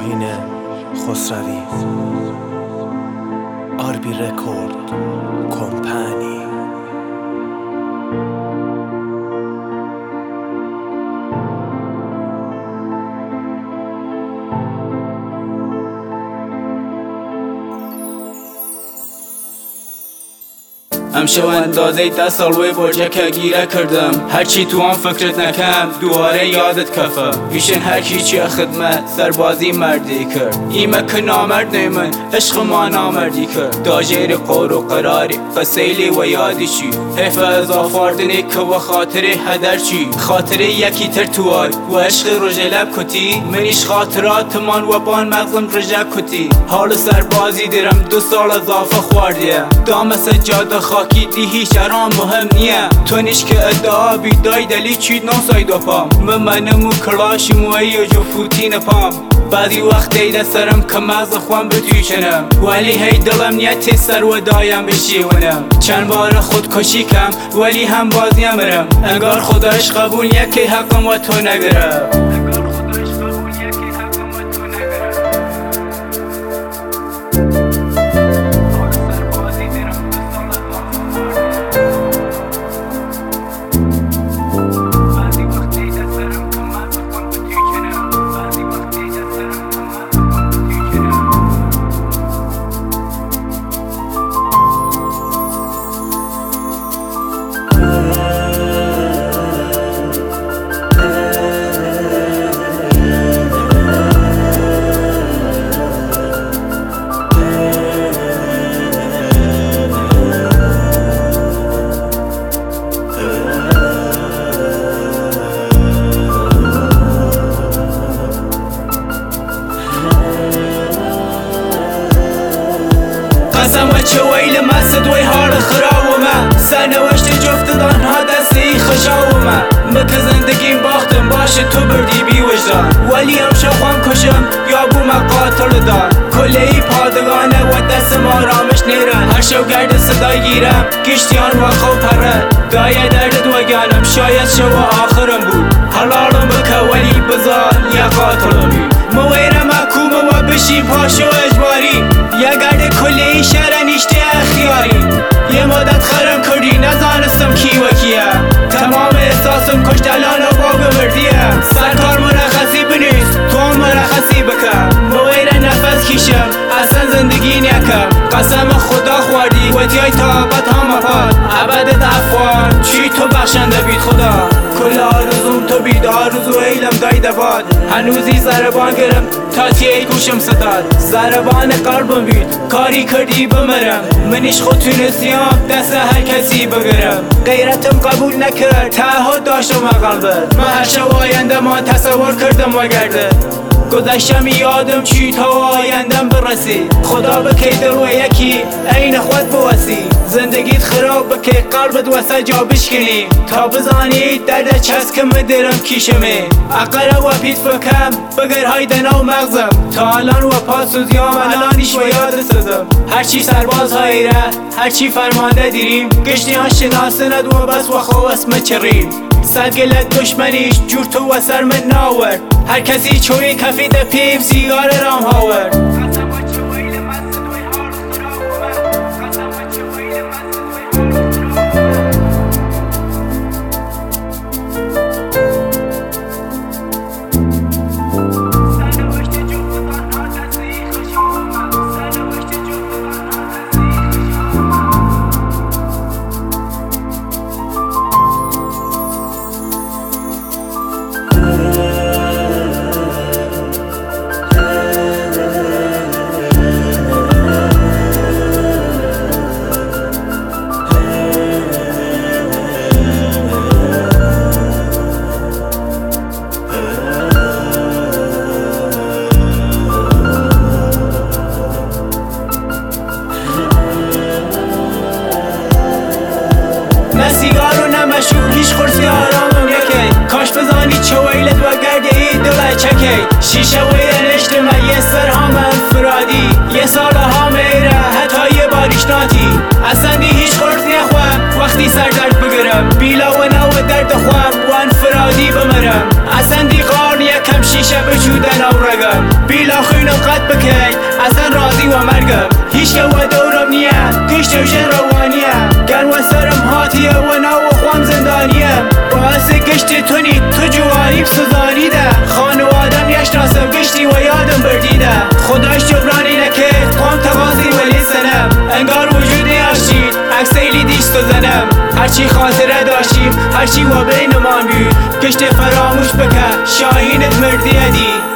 شاهین خسروی، آربی رکورد کمپانی. امشو اندازه 10 سال وی برجه که گیره کردم، هرچی تو آن فکرت نکم دواره یادت کفم. پیشن هر کی خدمت سربازی مردی کرد، ایمه که نامرد نیمن عشق ما نامردی کرد. داجیر قور و قراری قسیلی و یادی چی، حیف از آفاردنی که و خاطره هدر چی. خاطره یکی تر تو آی و عشق رجه لب کتی، منیش خاطرات من و بان مغزم رجه کتی. حال سربازی دیرم 2 سال اضافه خواردیه، دام سجاده خاکی دی هیچ ارام مهم نیه. تو نیش که ادعا بیدای دلی چید ناساید و پام، منمو کلاشی موی و جو فوتین پام. بعضی وقت دیده سرم که مغز خوام بتوی چنم، ولی هی دلم نیتی سر و دایم بشیونم. چند بار خودکشی کم ولی هم باز نمرم، انگار خداش قبول یکی حقم و تو نگرم. قسم و چه ویل مسد وی حال خراب و من سرنوشت جفتدان ها دستی خشاب و من مکه زندگیم باختم باشه تو بردی بی وجدان، ولی هم شخوام کشم یا بو مقاتل دان. کله ای پادگانه و دست ما رامش نیرن، هر شو گرد صدای گیرم گشتیان و خوب پرن. دایه درد و گانم شاید شو آخرم بود، حلالم بکه ولی بزار یا قاتلمی. مویره محکومه و بشی پاشو اجباری، یا گرد کله ای شرنیشته اختیاری. یه مدت خرم کردی نزانستم کی و کیه، تمام احساسم کشت الان و باگ مردیه. سرکار مرخصی بنیست تو مرخصی بکن، مویره نفس کشم اصلا زندگی نکم. قسم خدا خوردی و تیای طاقت هم اپاد، عبدت افوان چی تو بخشنده بید خدا. کل آرزوم تو بید آرزو ایلم دایده باد، هنوزی زربان گرم تا تیای گوشم ستاد. زربان قلبم بید کاری کردی بمرم، منیش خود تونستیم دست هر کسی بگرم. غیرتم قبول نکرد تعهد داشتم قلبت، من هر شب آینده ما تصور کردم و گرده. گذشتم یادم چی تا آیندم برسی، خدا بکی دل و یکی عین خود بوسی. زندگیت خراب بکی قلبت وسط جا بشکنی، تا بزانی درد چسکم درم کیشمه. اقره و پیت فکم بگر هایدن و مغزم، تا الان و پاسوزیام الانیش و یاد سزم. هرچی سرباز هایی ره هرچی فرمانده دیریم، گشتی ها شناسه ند و بس و خو اسم چریم. سدگلت دشمنیش جور تو و سر من ناورد، هر کسی چوی کفی ده پیف سیگار رام هاورد. هیچ خورسی آرامم یکی، کاش بزانی چه ویلت و گرده ای دل چکی. شیشه وی نشتم یه سر هم انفرادی، یه سال ها میره حتی یه باریش ناتی. اصلا دی هیچ خورس نخوام وقتی سر درد بگرم، بیلا و نو درد خوام و انفرادی بمرم. اصلا دی قارن یکم شیشه بچودن او رگم، بیلا خون قد بکی اصلا راضی و مرگم هیچ و دورم نیه کشت و جن روانیه گن و سرم هاتیه و ناو خوام زندانیه باعث گشت تونی تو جوانی بسزانیده خانوادم یشناسم گشتی و یادم بردیده خداش جبرانی نکرد قام تقاضی ولی سنم انگار وجودی آشید عکسیلی دیش سزنم هرچی خاطره داشتیم هرچی و بینمان بود گشت فراموش بکن شاهینت مردیه دی